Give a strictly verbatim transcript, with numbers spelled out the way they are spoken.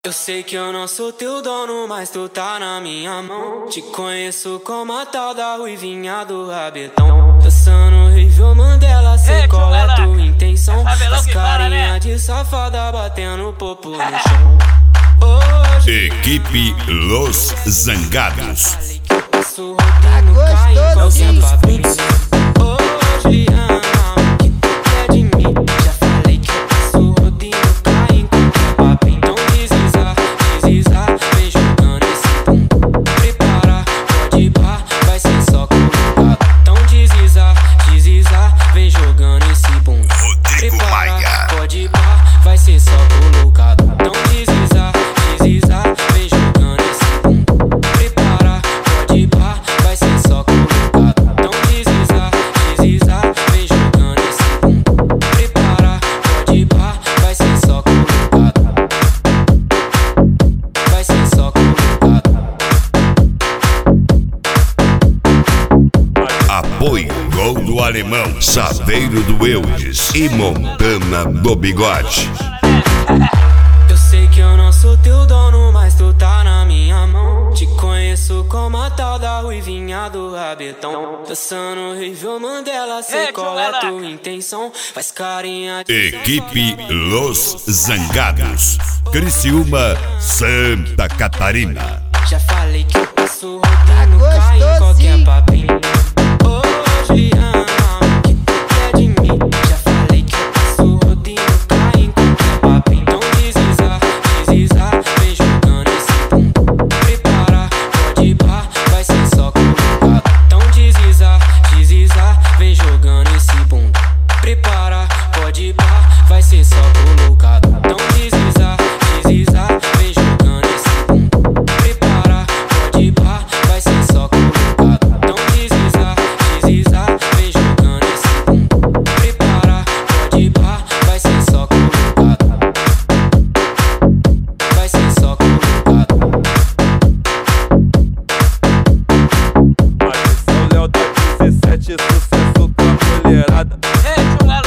Eu sei que eu não sou teu dono, mas tu tá na minha mão. Te conheço como a tal da ruivinha do rabetão. Dançando horrível Mandela, sei qual é tua intenção. As carinha de safada batendo popo no chão. Hoje, Equipe Los Zangados. falei que eu passo rodando, cai em qualquer papinho. Hoje ama o que tu quer de mim. Já falei que eu passo rodando, cai em qualquer papinho. Então desliza, desliza, vem jogando esse bumbum. Prepara, pode ir pá, vai ser só colocado. Então desliza, desliza, vem jogando esse bumbum. Rodrigo Maia. Pode ir pá, vai ser só colocado. Então desliza, desliza, vem jogando esse bumbum. Prepara, pode ir pá, vai ser só colocado. Então desliza, desliza, vem jogando esse bumbum. Prepara, pode ir pá, vai ser só colocado. Vai ser só colocado. Apoio Gol do Alemão, Saveiro do Eudes e Montana do Bigode. Eu sei que eu não sou teu dono, mas tu tá na minha mão. Te conheço como a tal da ruivinha do rabetão. Dançando horrível Mandela, sei qual é tua intenção. Faz carinha de Equipe Los Zangados, Criciúma, Santa Catarina. Já falei que eu passo rodando, cai em qualquer papinho. Hoje ama o que tu quer de mim. Já falei que eu passo rodando, cai em qualquer papinho. Então desliza, desliza, vem jogando esse bumbum. Prepara, pode ir pá, vai ser só colocado. Então desliza, desliza, vem jogando esse bumbum. Prepara, pode ir pá, vai ser só colocado. Então desliza, desliza, vem jogando esse bumbum. Prepara, pode ir pá, vai ser só colocado. Então desliza, desliza, vem jogando esse bumbum. Prepara, pode ir pá, vai ser só colocado. Vai ser só colocado. Atenção, Léo da dezessete, sucesso com a mulherada.